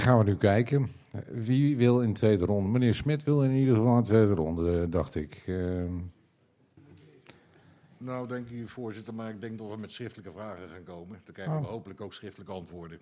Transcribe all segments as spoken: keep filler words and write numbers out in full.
Gaan we nu kijken. Wie wil in de tweede ronde? Meneer Smit wil in ieder geval in de tweede ronde, dacht ik. Uh... Nou, denk ik, voorzitter, maar ik denk dat we met schriftelijke vragen gaan komen. Dan krijgen we oh. hopelijk ook schriftelijke antwoorden.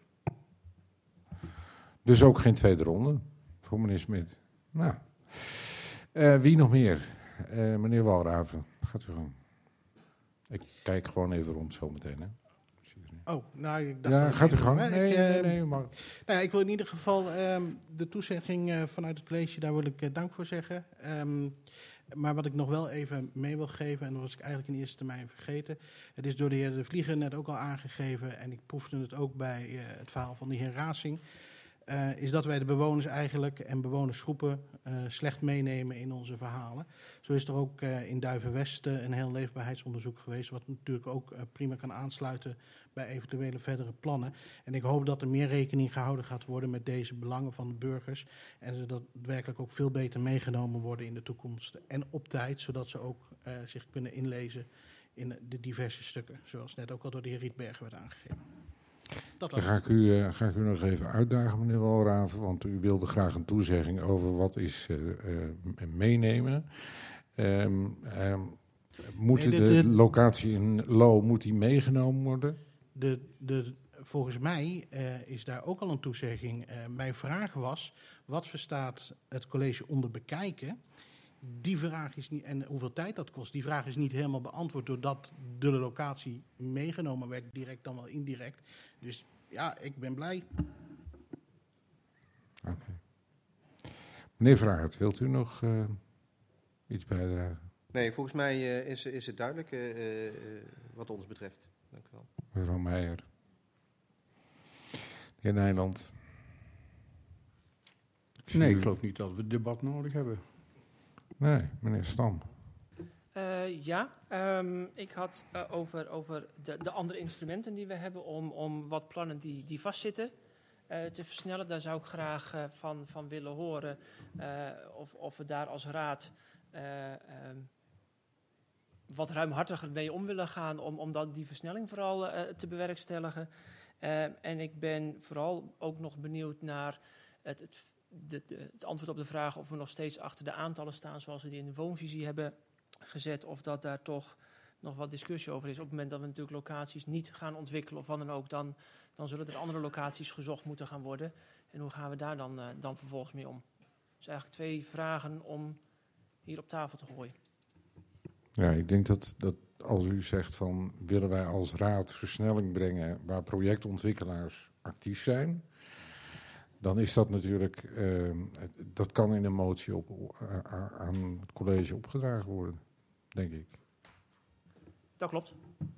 Dus ook geen tweede ronde voor meneer Smit. Nou, uh, wie nog meer? Uh, meneer Walraven, gaat u gang. Ik kijk gewoon even rond zometeen, hè. Oh, nou, ik dacht... Ja, gaat u gang. Nee, nee, ik, nee, uh, nee, maar... nou, ik wil in ieder geval um, de toezegging uh, vanuit het college, daar wil ik uh, dank voor zeggen. Um, maar wat ik nog wel even mee wil geven, en dat was ik eigenlijk in eerste termijn vergeten. Het is door de heer De Vlieger net ook al aangegeven, en ik proefde het ook bij uh, het verhaal van de heer Racing. Uh, is dat wij de bewoners eigenlijk en bewonersgroepen uh, slecht meenemen in onze verhalen. Zo is er ook uh, in Duiven-West uh, een heel leefbaarheidsonderzoek geweest, wat natuurlijk ook uh, prima kan aansluiten bij eventuele verdere plannen. En ik hoop dat er meer rekening gehouden gaat worden met deze belangen van de burgers. En dat dat werkelijk ook veel beter meegenomen worden in de toekomst. En op tijd, zodat ze ook uh, zich kunnen inlezen in de diverse stukken. Zoals net ook al door de heer Rietbergen werd aangegeven. Dat Dan ga ik, u, uh, ga ik u nog even uitdagen, meneer Walraven, want u wilde graag een toezegging over wat is uh, uh, meenemen. Um, um, moet nee, de, de, de locatie in Lo moet die meegenomen worden? De, de, volgens mij uh, is daar ook al een toezegging. Uh, mijn vraag was, wat verstaat het college onder bekijken? Die vraag is niet, en hoeveel tijd dat kost, die vraag is niet helemaal beantwoord doordat de locatie meegenomen werd, direct dan wel indirect. Dus ja, ik ben blij. Oké. Okay. Meneer Vraert, wilt u nog uh, iets bijdragen? Nee, volgens mij uh, is, is het duidelijk uh, uh, wat ons betreft. Dank u wel. Mevrouw Meijer. De heer Nijland. Ik nee, ik geloof niet dat we het debat nodig hebben. Nee, meneer Stam. Uh, ja, um, ik had uh, over, over de, de andere instrumenten die we hebben om, om wat plannen die, die vastzitten uh, te versnellen. Daar zou ik graag uh, van, van willen horen uh, of, of we daar als raad uh, um, wat ruimhartiger mee om willen gaan om, om dat, die versnelling vooral uh, te bewerkstelligen. Uh, en ik ben vooral ook nog benieuwd naar het, het De, de, het antwoord op de vraag of we nog steeds achter de aantallen staan zoals we die in de woonvisie hebben gezet, of dat daar toch nog wat discussie over is. Op het moment dat we natuurlijk locaties niet gaan ontwikkelen of wat dan ook, dan, dan zullen er andere locaties gezocht moeten gaan worden. En hoe gaan we daar dan, uh, dan vervolgens mee om? Dus eigenlijk twee vragen om hier op tafel te gooien. Ja, ik denk dat, dat als u zegt van willen wij als raad versnelling brengen waar projectontwikkelaars actief zijn, dan is dat natuurlijk, uh, dat kan in een motie op, uh, aan het college opgedragen worden, denk ik. Dat klopt.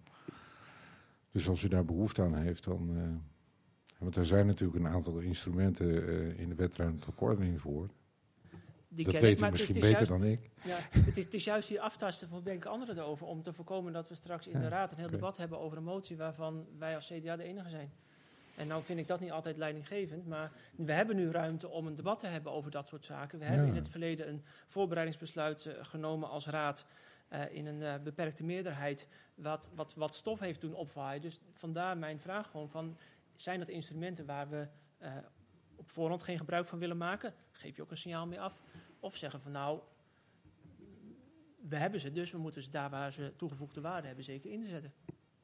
Dus als u daar behoefte aan heeft, dan... Uh, want er zijn natuurlijk een aantal instrumenten uh, in de wet ruimtelijke ordening voor. Die dat ken weet ik, u maar misschien het is, het is beter juist, dan ik. Ja, het, is, het is juist hier aftasten van denken anderen erover, om te voorkomen dat we straks in ja, de raad een heel okay. debat hebben over een motie waarvan wij als C D A de enige zijn. En nou vind ik dat niet altijd leidinggevend, maar we hebben nu ruimte om een debat te hebben over dat soort zaken. We ja. hebben in het verleden een voorbereidingsbesluit uh, genomen als raad uh, in een uh, beperkte meerderheid, wat, wat, wat stof heeft doen opwaaien. Dus vandaar mijn vraag gewoon van, zijn dat instrumenten waar we uh, op voorhand geen gebruik van willen maken? Geef je ook een signaal mee af? Of zeggen van nou, we hebben ze, dus we moeten ze daar waar ze toegevoegde waarde hebben zeker inzetten.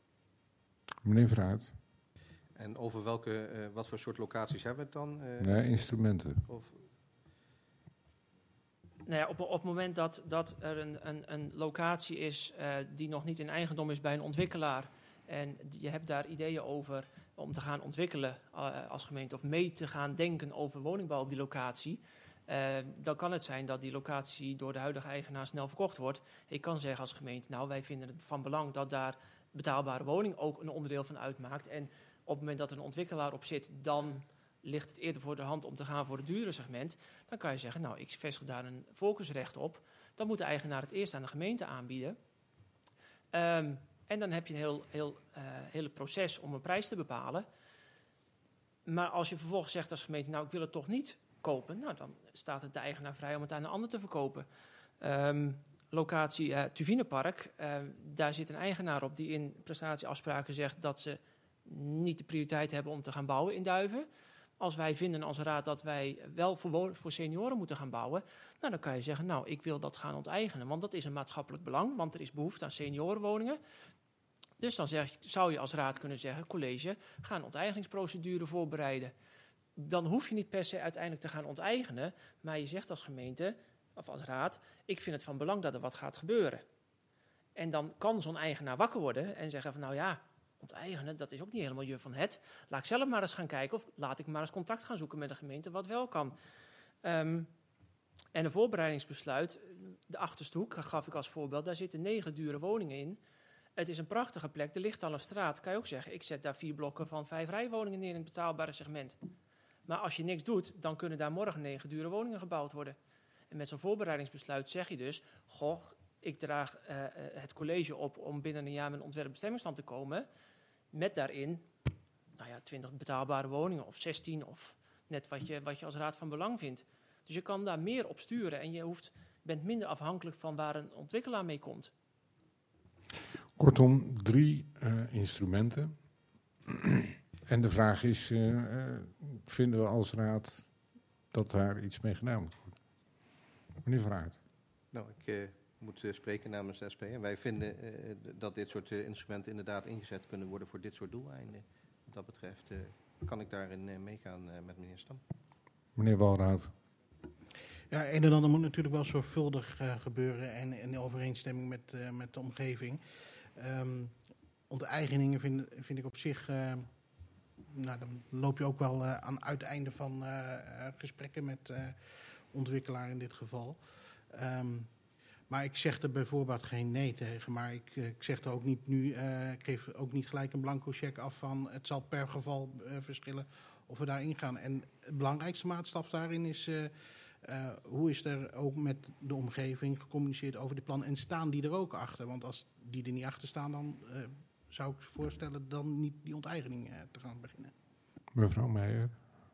Meneer Vraat. En over welke, uh, wat voor soort locaties hebben we het dan? Uh, nee, instrumenten. Of... Nou ja, op, op het moment dat, dat er een, een, een locatie is uh, die nog niet in eigendom is bij een ontwikkelaar en je hebt daar ideeën over om te gaan ontwikkelen uh, als gemeente of mee te gaan denken over woningbouw op die locatie, uh, dan kan het zijn dat die locatie door de huidige eigenaar snel verkocht wordt. Ik kan zeggen als gemeente, nou wij vinden het van belang dat daar betaalbare woning ook een onderdeel van uitmaakt en op het moment dat er een ontwikkelaar op zit, dan ligt het eerder voor de hand om te gaan voor het dure segment. Dan kan je zeggen, nou, ik vestig daar een focusrecht op. Dan moet de eigenaar het eerst aan de gemeente aanbieden. Um, en dan heb je een heel, heel, uh, hele proces om een prijs te bepalen. Maar als je vervolgens zegt als gemeente, nou, ik wil het toch niet kopen, nou, dan staat het de eigenaar vrij om het aan een ander te verkopen. Um, locatie uh, Tuvinepark, uh, daar zit een eigenaar op die in prestatieafspraken zegt dat ze niet de prioriteit hebben om te gaan bouwen in Duiven. Als wij vinden als raad dat wij wel voor, voor senioren moeten gaan bouwen, nou, dan kan je zeggen, nou, ik wil dat gaan onteigenen. Want dat is een maatschappelijk belang, want er is behoefte aan seniorenwoningen. Dus dan zeg, zou je als raad kunnen zeggen, college, ga een onteigeningsprocedure voorbereiden. Dan hoef je niet per se uiteindelijk te gaan onteigenen, maar je zegt als gemeente of als raad, ik vind het van belang dat er wat gaat gebeuren. En dan kan zo'n eigenaar wakker worden en zeggen van, nou ja, onteigenen, dat is ook niet helemaal je van het. Laat ik zelf maar eens gaan kijken of laat ik maar eens contact gaan zoeken met de gemeente wat wel kan. Um, en een voorbereidingsbesluit, de achterste hoek gaf ik als voorbeeld, daar zitten negen dure woningen in. Het is een prachtige plek, er ligt al een straat, kan je ook zeggen. Ik zet daar vier blokken van vijf rijwoningen neer in het betaalbare segment. Maar als je niks doet, dan kunnen daar morgen negen dure woningen gebouwd worden. En met zo'n voorbereidingsbesluit zeg je dus, goh, ik draag uh, het college op om binnen een jaar met een ontwerpbestemmingsstand te komen. Met daarin, nou ja, twintig betaalbare woningen of zestien of net wat je, wat je als raad van belang vindt. Dus je kan daar meer op sturen en je hoeft, bent minder afhankelijk van waar een ontwikkelaar mee komt. Kortom, drie uh, instrumenten. En de vraag is, uh, uh, vinden we als raad dat daar iets mee gedaan moet worden? Meneer Van Aert. Nou, ik uh, moet uh, spreken namens de S P. En wij vinden uh, dat dit soort uh, instrumenten inderdaad ingezet kunnen worden voor dit soort doeleinden. Wat dat betreft uh, kan ik daarin uh, meegaan uh, met meneer Stam. Meneer Walraaf. Ja, een en ander moet natuurlijk wel zorgvuldig uh, gebeuren en in overeenstemming met, uh, met de omgeving. Um, onteigeningen vind, vind ik op zich, uh, nou, dan loop je ook wel uh, aan uiteinden van uh, gesprekken met uh, ontwikkelaar in dit geval. Um, maar ik zeg er bijvoorbeeld geen nee tegen, maar ik, ik zeg er ook niet nu, uh, ik geef ook niet gelijk een blanco cheque af van het zal per geval uh, verschillen of we daarin gaan. En het belangrijkste maatstaf daarin is, uh, uh, hoe is er ook met de omgeving gecommuniceerd over die plan en staan die er ook achter? Want als die er niet achter staan, dan uh, zou ik voorstellen dan niet die onteigening uh, te gaan beginnen. Mevrouw Meijer.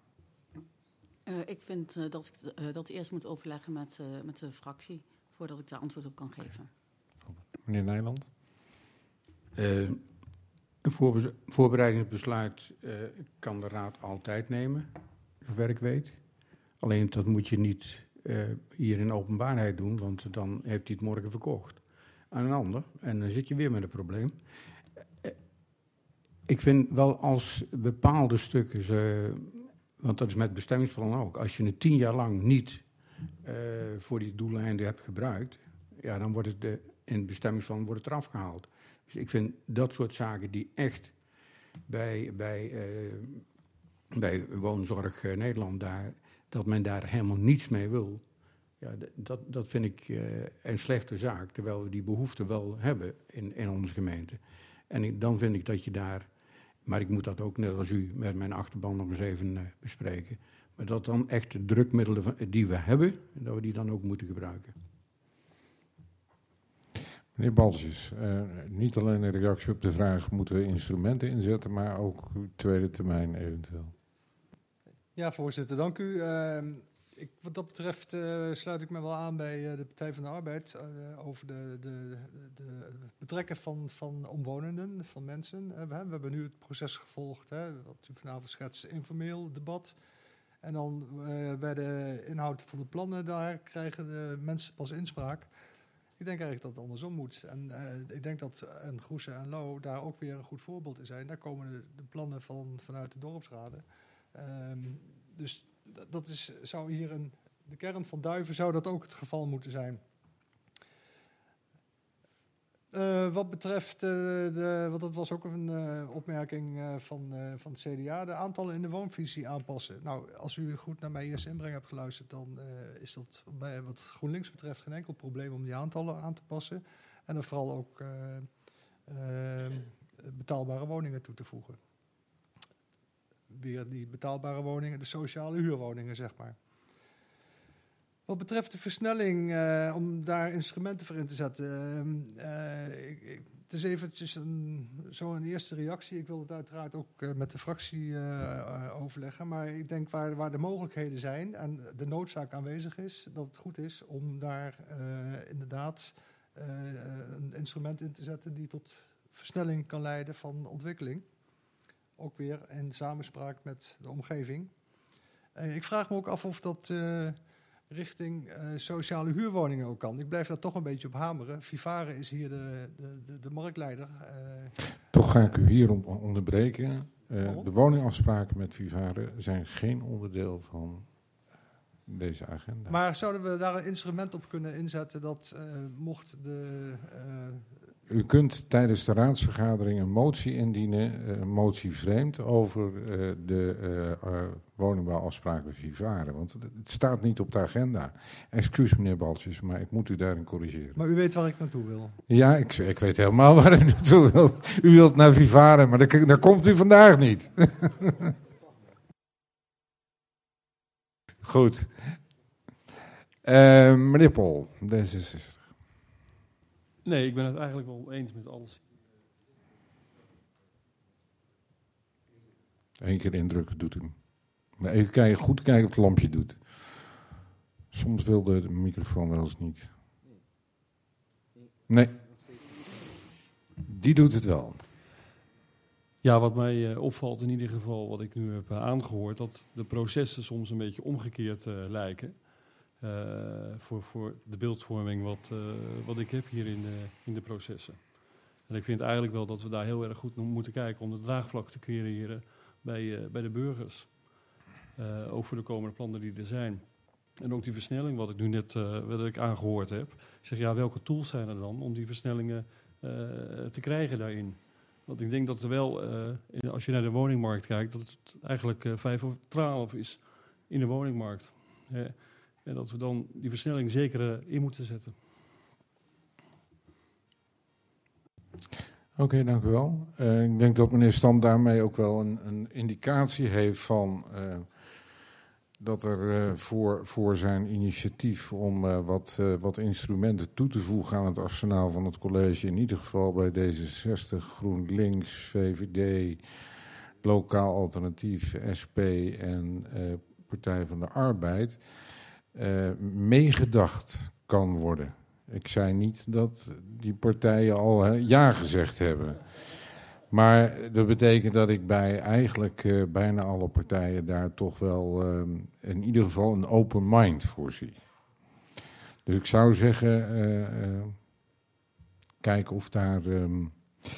Uh, ik vind uh, dat ik uh, dat eerst moet overleggen met, uh, met de fractie, voordat ik daar antwoord op kan geven. Meneer Nijland. Uh, een voorbe- voorbereidingsbesluit uh, kan de raad altijd nemen, zover ik weet. Alleen dat moet je niet uh, hier in openbaarheid doen, want dan heeft hij het morgen verkocht aan een ander. En dan zit je weer met een probleem. Uh, ik vind wel als bepaalde stukken, uh, want dat is met bestemmingsplan ook, als je het tien jaar lang niet uh, voor die doeleinden hebt gebruikt, ja, dan wordt het de, in het bestemmingsplan wordt het eraf gehaald. Dus ik vind dat soort zaken die echt bij, bij, uh, bij Woonzorg uh, Nederland daar, dat men daar helemaal niets mee wil, ja, dat, dat vind ik uh, een slechte zaak, terwijl we die behoefte wel hebben in, in onze gemeente. En ik, dan vind ik dat je daar, maar ik moet dat ook net als u met mijn achterban nog eens even uh, bespreken, maar dat dan echt de drukmiddelen van, die we hebben, dat we die dan ook moeten gebruiken. Meneer Baltjes, uh, niet alleen een reactie op de vraag, moeten we instrumenten inzetten, maar ook tweede termijn eventueel. Ja, voorzitter, dank u. Uh, ik, wat dat betreft uh, sluit ik me wel aan bij uh, de Partij van de Arbeid uh, over de, de, de betrekken van, van omwonenden, van mensen. Uh, we, we hebben nu het proces gevolgd, hè, wat u vanavond schetst, informeel debat. En dan uh, bij de inhoud van de plannen daar krijgen de mensen pas inspraak. Ik denk eigenlijk dat het andersom moet. En uh, ik denk dat en Goesen en Lo daar ook weer een goed voorbeeld in zijn. Daar komen de, de plannen van, vanuit de dorpsraden. Um, dus dat, dat is, zou hier een, de kern van Duiven zou dat ook het geval moeten zijn. Uh, wat betreft, uh, de, want dat was ook een uh, opmerking uh, van, uh, van het C D A, de aantallen in de woonvisie aanpassen. Nou, als u goed naar mijn eerste inbreng hebt geluisterd, dan uh, is dat bij wat GroenLinks betreft geen enkel probleem om die aantallen aan te passen. En dan vooral ook uh, uh, betaalbare woningen toe te voegen. Weer die betaalbare woningen, de sociale huurwoningen, zeg maar. Wat betreft de versnelling, uh, om daar instrumenten voor in te zetten. Uh, uh, ik, ik, het is eventjes een, zo een eerste reactie. Ik wil het uiteraard ook uh, met de fractie uh, uh, overleggen. Maar ik denk waar, waar de mogelijkheden zijn en de noodzaak aanwezig is, dat het goed is om daar uh, inderdaad uh, een instrument in te zetten die tot versnelling kan leiden van ontwikkeling. Ook weer in samenspraak met de omgeving. Uh, ik vraag me ook af of dat uh, richting uh, sociale huurwoningen ook kan. Ik blijf daar toch een beetje op hameren. Vivare is hier de, de, de, de marktleider. Uh, toch ga ik u hier on- onderbreken. Uh, de woningafspraken met Vivare zijn geen onderdeel van deze agenda. Maar zouden we daar een instrument op kunnen inzetten dat uh, mocht de... Uh, U kunt tijdens de raadsvergadering een motie indienen, een motie vreemd, over uh, de uh, uh, woningbouwafspraken Vivare. Want het, het staat niet op de agenda. Excuus meneer Baltjes, maar ik moet u daarin corrigeren. Maar u weet waar ik naartoe wil. Ja, ik, ik weet helemaal waar u naartoe wilt. U wilt naar Vivare, maar daar, daar komt u vandaag niet. Goed. Uh, meneer Pol, D zesenzestig. Nee, ik ben het eigenlijk wel eens met alles. Eén keer indrukken doet u. Maar even kijken, goed kijken of het lampje doet. Soms wil de microfoon wel eens niet. Nee. Die doet het wel. Ja, wat mij uh, opvalt in ieder geval, wat ik nu heb uh, aangehoord, dat de processen soms een beetje omgekeerd uh, lijken. Uh, voor, voor de beeldvorming wat, uh, wat ik heb hier in de, in de processen. En ik vind eigenlijk wel dat we daar heel erg goed naar moeten kijken om de draagvlak te creëren bij, uh, bij de burgers. Uh, ook voor de komende plannen die er zijn. En ook die versnelling, wat ik nu net uh, wat ik aangehoord heb. Ik zeg, ja, welke tools zijn er dan om die versnellingen uh, te krijgen daarin? Want ik denk dat er wel, uh, als je naar de woningmarkt kijkt, dat het eigenlijk uh, vijf of twaalf is in de woningmarkt. Uh, En dat we dan die versnelling zeker uh, in moeten zetten. Oké, okay, dank u wel. Uh, ik denk dat meneer Stam daarmee ook wel een, een indicatie heeft van uh, dat er uh, voor, voor zijn initiatief om uh, wat, uh, wat instrumenten toe te voegen aan het arsenaal van het college, in ieder geval bij D zesenzestig, GroenLinks, V V D, Lokaal Alternatief, S P en uh, Partij van de Arbeid, Uh, meegedacht kan worden. Ik zei niet dat die partijen al hè, ja gezegd hebben. Maar dat betekent dat ik bij eigenlijk uh, bijna alle partijen daar toch wel uh, in ieder geval een open mind voor zie. Dus ik zou zeggen, uh, uh, kijken of daar... Um,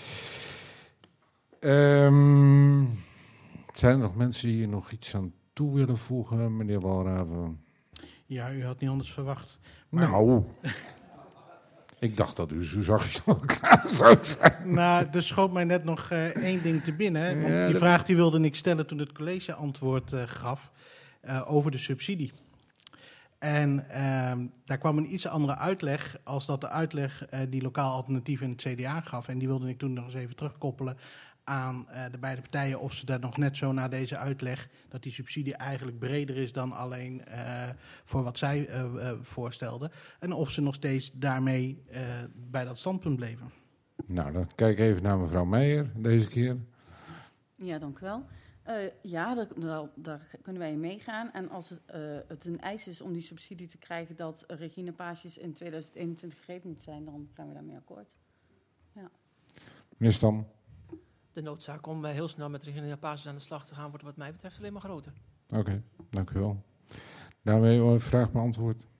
um, zijn er nog mensen die hier nog iets aan toe willen voegen, meneer Walraven? Ja, u had niet anders verwacht. Maar... Nou, ik dacht dat u zo zachtjes nog klaar zou zijn. Nou, er schoot mij net nog uh, één ding te binnen. Want Ja, die dat... vraag die wilde ik stellen toen het college antwoord uh, gaf uh, over de subsidie. En uh, daar kwam een iets andere uitleg als dat de uitleg uh, die Lokaal Alternatief in het C D A gaf. En die wilde ik toen nog eens even terugkoppelen aan uh, de beide partijen, of ze daar nog net zo na deze uitleg, dat die subsidie eigenlijk breder is dan alleen uh, voor wat zij uh, uh, voorstelden. En of ze nog steeds daarmee uh, bij dat standpunt bleven. Nou, dan kijk even naar mevrouw Meijer deze keer. Ja, dank u wel. Uh, ja, daar, daar, daar kunnen wij in meegaan. En als het, uh, het een eis is om die subsidie te krijgen dat Regina Paasjes in tweeduizend eenentwintig gereed moet zijn, dan gaan we daarmee akkoord. Ja. Meneer Stam. De noodzaak om uh, heel snel met Regina Paasjes aan de slag te gaan wordt wat mij betreft alleen maar groter. Oké, okay, dank u wel. Daarmee uh, vraag beantwoord.